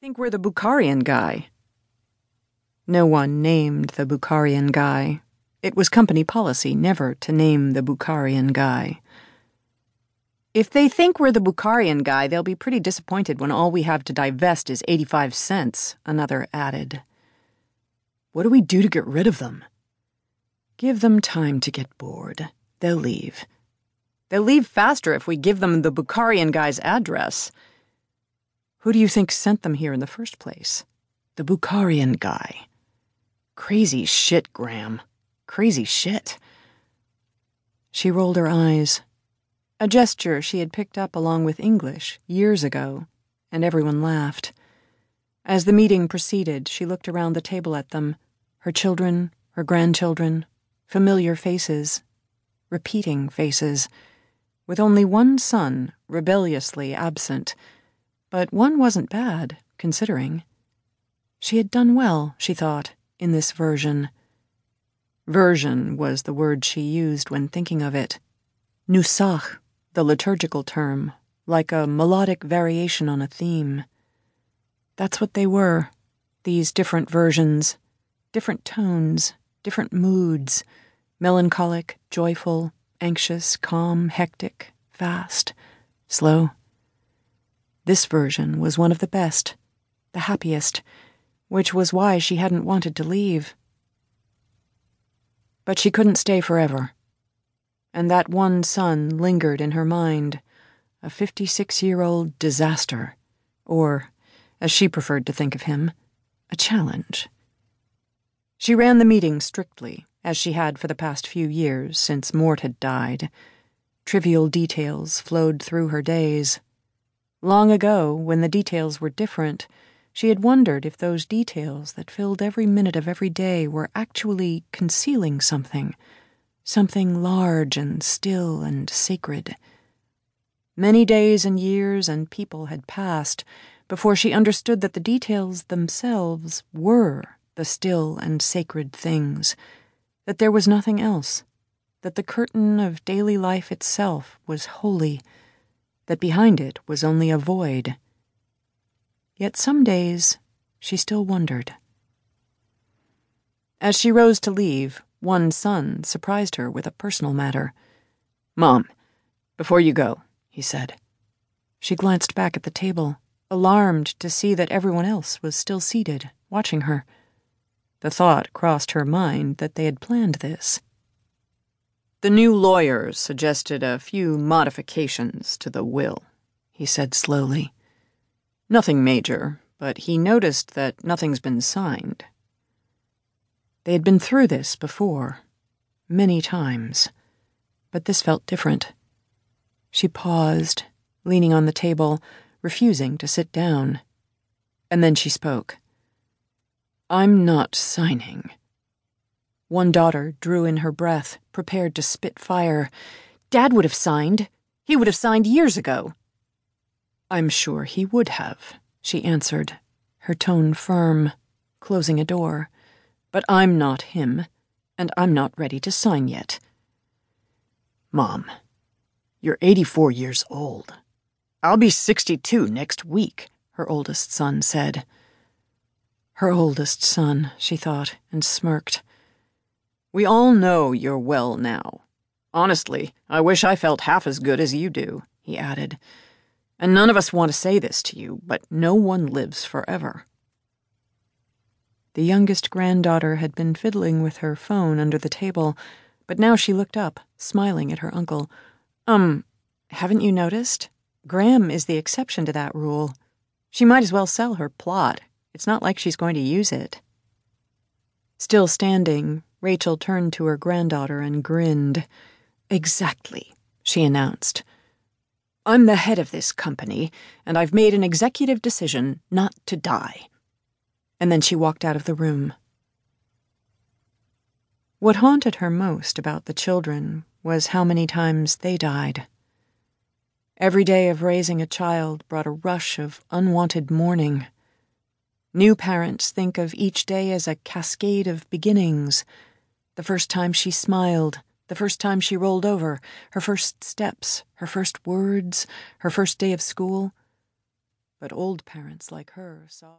Think we're the Bukharian guy." No one named the Bukharian guy. It was company policy never to name the Bukharian guy. "If they think we're the Bukharian guy, they'll be pretty disappointed when all we have to divest is 85 cents, another added. "What do we do to get rid of them?" "Give them time to get bored. They'll leave." "They'll leave faster if we give them the Bukharian guy's address." "Who do you think sent them here in the first place?" "The Bukharian guy." "Crazy shit, Graham. Crazy shit." She rolled her eyes. A gesture she had picked up along with English years ago, and everyone laughed. As the meeting proceeded, she looked around the table at them, her children, her grandchildren, familiar faces, repeating faces, with only one son rebelliously absent. But one wasn't bad, considering. She had done well, she thought, in this version. Version was the word she used when thinking of it. Nusach, the liturgical term, like a melodic variation on a theme. That's what they were, these different versions, different tones, different moods, melancholic, joyful, anxious, calm, hectic, fast, slow. This version was one of the best, the happiest, which was why she hadn't wanted to leave. But she couldn't stay forever. And that one son lingered in her mind, a 56-year-old disaster, or, as she preferred to think of him, a challenge. She ran the meeting strictly, as she had for the past few years since Mort had died. Trivial details flowed through her days. Long ago, when the details were different, she had wondered if those details that filled every minute of every day were actually concealing something large and still and sacred. Many days and years and people had passed before she understood that the details themselves were the still and sacred things, that there was nothing else, that the curtain of daily life itself was holy, that behind it was only a void. Yet some days she still wondered. As she rose to leave, one son surprised her with a personal matter. "Mom, before you go," he said. She glanced back at the table, alarmed to see that everyone else was still seated, watching her. The thought crossed her mind that they had planned this. "The new lawyers suggested a few modifications to the will," he said slowly. "Nothing major, but he noticed that nothing's been signed." They had been through this before, many times, but this felt different. She paused, leaning on the table, refusing to sit down. And then she spoke. "I'm not signing." One daughter drew in her breath, prepared to spit fire. "Dad would have signed. He would have signed years ago." "I'm sure he would have," she answered, her tone firm, closing a door. "But I'm not him, and I'm not ready to sign yet." "Mom, you're 84 years old." "I'll be 62 next week," her oldest son said. Her oldest son, she thought, and smirked. "We all know you're well now. Honestly, I wish I felt half as good as you do," he added. "And none of us want to say this to you, but no one lives forever." The youngest granddaughter had been fiddling with her phone under the table, but now she looked up, smiling at her uncle. Haven't you noticed? Graham is the exception to that rule. She might as well sell her plot. It's not like she's going to use it." Still standing, Rachel turned to her granddaughter and grinned. "Exactly," she announced. "I'm the head of this company, and I've made an executive decision not to die." And then she walked out of the room. What haunted her most about the children was how many times they died. Every day of raising a child brought a rush of unwanted mourning. New parents think of each day as a cascade of beginnings. The first time she smiled, the first time she rolled over, her first steps, her first words, her first day of school. But old parents like her saw